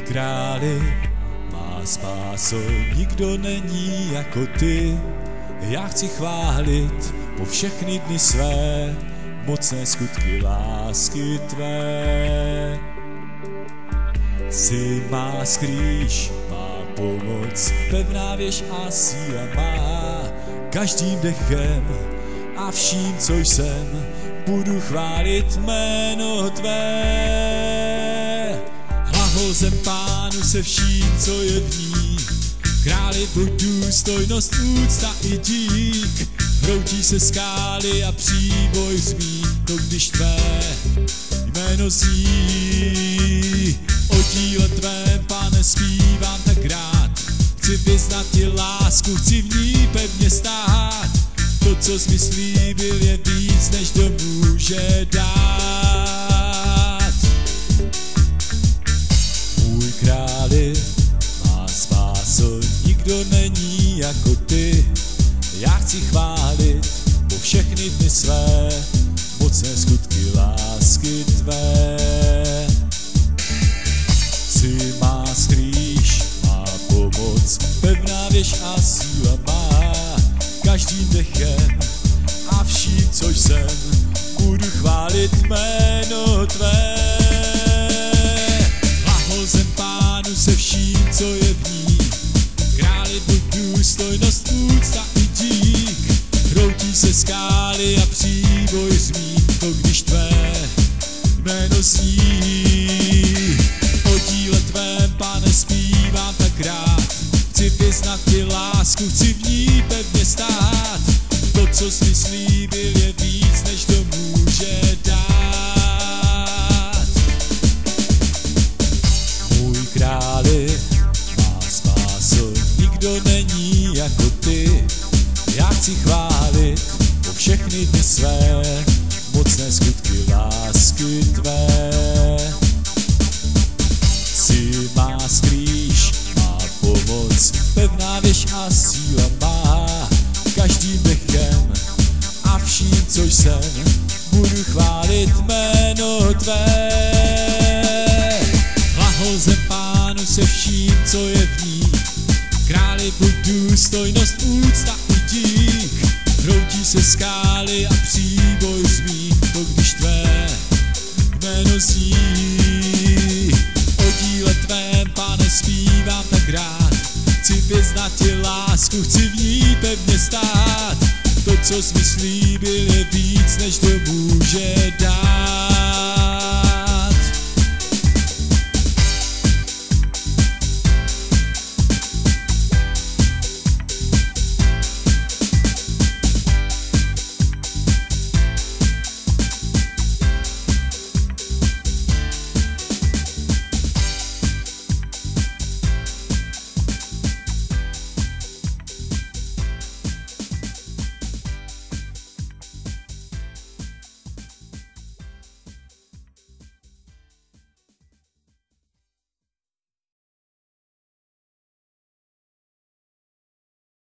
králi, má spáso, nikdo není jako ty. Já chci chválit po všechny dny své, mocné skutky lásky tvé. Jsi má skrýš, má pomoc, pevná věž a síla má. Každým dechem a vším, co jsem, budu chválit jméno tvé. Hlahozem Pánu se vším, co je v ní, králi buď důstojnost, úcta i dík. Hroutí se skály a příboj zmí, to když tvé jméno zní. O díle tvém, Pane, zpívám tak rád, chci vyznat ti lásku, chci v ní pevně stát. To, co jsi mi slíbil, je víc, než kdo může dát. Můj králi, má spáso, nikdo není jako ty. Já chci chválit po všechny dny své, mocné skutky lásky tvé. Jsi má skrýš, má pomoc, pevná věž a síla má. Každým dechem a vším, co jsem, budu chválit jméno tvé. Hlahozem Pánu se vším, co je v ní, králi buď důstojnost, úcta i dík. Hroutí se skály a příboj zmí, to když tvé jméno zní. O díle tvém, Pane, zpívám tak rád, chci vyznat ti lásku, chci v ní pevně stát. To, co jsi mi slíbil, je víc, než to může dát. Můj králi, má spáso, nikdo není jako ty. Já chci chválit po všechny dny své, mocné skutky lásky tvé. Jsi má skrýš, má pomoc, pevná věž a síla má. Každým dechem a vším, co jsem, budu chválit jméno tvé. Hlahozem Pánu se vším, co je v ní, králi buď důstojnost, úcta i dík. Hroutí se skály a příboj zmí, to když tvé jméno zní. O díle tvém, Pane, zpívám tak rád, chci vyznat ti lásku, chci v ní pevně stát. To, co jsi mi slíbil, je víc, než to může